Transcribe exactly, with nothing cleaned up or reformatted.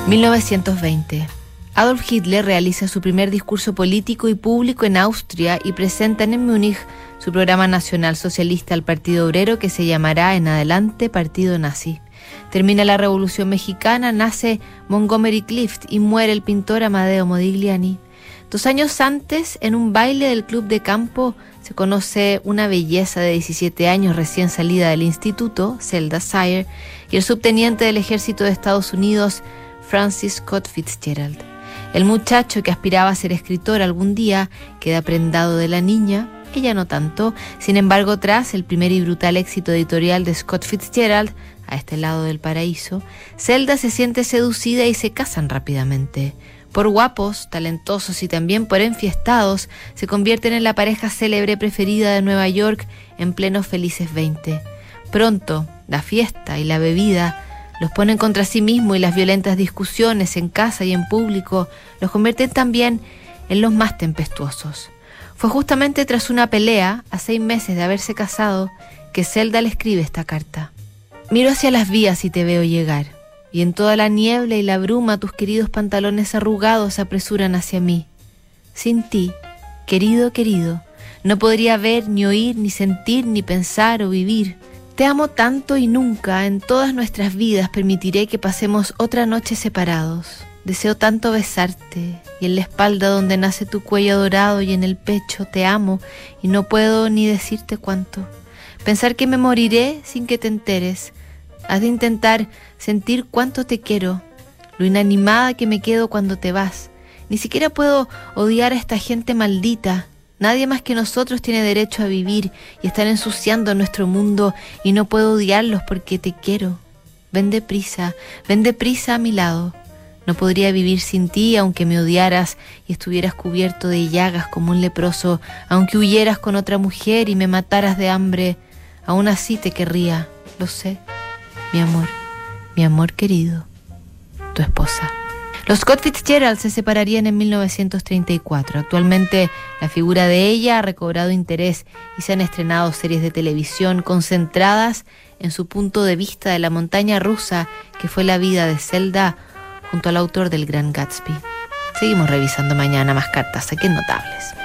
mil novecientos veinte. Adolf Hitler realiza su primer discurso político y público en Austria y presentan en Múnich su programa nacional socialista al Partido Obrero, que se llamará en adelante Partido Nazi. Termina la Revolución Mexicana, nace Montgomery Clift y muere el pintor Amadeo Modigliani. Dos años antes, en un baile del club de campo, se conoce una belleza de diecisiete años recién salida del instituto, Zelda Sire, y el subteniente del ejército de Estados Unidos, Francis Scott Fitzgerald. El muchacho, que aspiraba a ser escritor algún día, queda prendado de la niña, ella no tanto. Sin embargo, tras el primer y brutal éxito editorial de Scott Fitzgerald, A este lado del paraíso, Zelda se siente seducida y se casan rápidamente. Por guapos, talentosos y también por enfiestados, se convierten en la pareja célebre preferida de Nueva York en plenos felices veinte. Pronto, la fiesta y la bebida los ponen contra sí mismos y las violentas discusiones en casa y en público los convierten también en los más tempestuosos. Fue justamente tras una pelea, a seis meses de haberse casado, que Zelda le escribe esta carta. Miro hacia las vías y te veo llegar, y en toda la niebla y la bruma tus queridos pantalones arrugados se apresuran hacia mí. Sin ti, querido, querido, no podría ver, ni oír, ni sentir, ni pensar o vivir. Te amo tanto y nunca en todas nuestras vidas permitiré que pasemos otra noche separados. Deseo tanto besarte, y en la espalda donde nace tu cuello dorado y en el pecho te amo y no puedo ni decirte cuánto. Pensar que me moriré sin que te enteres. Has de intentar sentir cuánto te quiero, lo inanimada que me quedo cuando te vas. Ni siquiera puedo odiar a esta gente maldita. Nadie más que nosotros tiene derecho a vivir y están ensuciando nuestro mundo y no puedo odiarlos porque te quiero. Ven deprisa, ven deprisa a mi lado. No podría vivir sin ti aunque me odiaras y estuvieras cubierto de llagas como un leproso, aunque huyeras con otra mujer y me mataras de hambre. Aún así te querría, lo sé. Mi amor, mi amor querido, tu esposa. Los Scott Fitzgerald se separarían en mil novecientos treinta y cuatro. Actualmente la figura de ella ha recobrado interés y se han estrenado series de televisión concentradas en su punto de vista de la montaña rusa que fue la vida de Zelda junto al autor del Gran Gatsby. Seguimos revisando mañana más cartas aquí en Notables.